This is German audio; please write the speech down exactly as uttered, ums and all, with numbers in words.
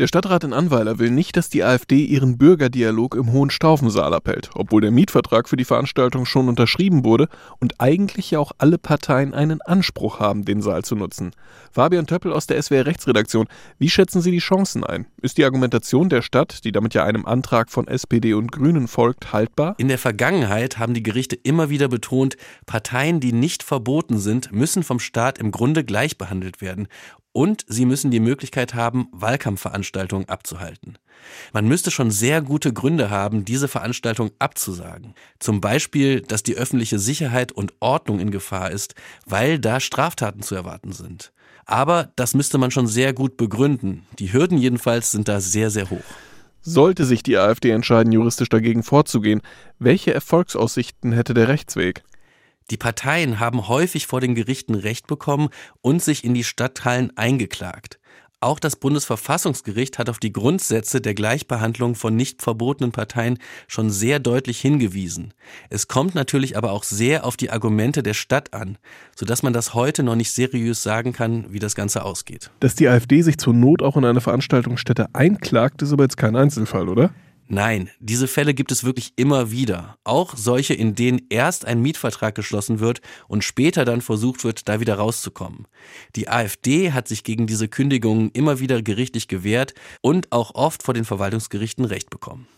Der Stadtrat in Annweiler will nicht, dass die AfD ihren Bürgerdialog im Hohenstaufensaal abhält, obwohl der Mietvertrag für die Veranstaltung schon unterschrieben wurde und eigentlich ja auch alle Parteien einen Anspruch haben, den Saal zu nutzen. Fabian Töppel aus der S W R-Rechtsredaktion, wie schätzen Sie die Chancen ein? Ist die Argumentation der Stadt, die damit ja einem Antrag von S P D und Grünen folgt, haltbar? In der Vergangenheit haben die Gerichte immer wieder betont, Parteien, die nicht verboten sind, müssen vom Staat im Grunde gleich behandelt werden. Und sie müssen die Möglichkeit haben, Wahlkampfveranstaltungen abzuhalten. Man müsste schon sehr gute Gründe haben, diese Veranstaltung abzusagen. Zum Beispiel, dass die öffentliche Sicherheit und Ordnung in Gefahr ist, weil da Straftaten zu erwarten sind. Aber das müsste man schon sehr gut begründen. Die Hürden jedenfalls sind da sehr, sehr hoch. Sollte sich die AfD entscheiden, juristisch dagegen vorzugehen, welche Erfolgsaussichten hätte der Rechtsweg? Die Parteien haben häufig vor den Gerichten Recht bekommen und sich in die Stadthallen eingeklagt. Auch das Bundesverfassungsgericht hat auf die Grundsätze der Gleichbehandlung von nicht verbotenen Parteien schon sehr deutlich hingewiesen. Es kommt natürlich aber auch sehr auf die Argumente der Stadt an, sodass man das heute noch nicht seriös sagen kann, wie das Ganze ausgeht. Dass die AfD sich zur Not auch in eine Veranstaltungsstätte einklagt, ist aber jetzt kein Einzelfall, oder? Nein, diese Fälle gibt es wirklich immer wieder. Auch solche, in denen erst ein Mietvertrag geschlossen wird und später dann versucht wird, da wieder rauszukommen. Die AfD hat sich gegen diese Kündigungen immer wieder gerichtlich gewehrt und auch oft vor den Verwaltungsgerichten Recht bekommen.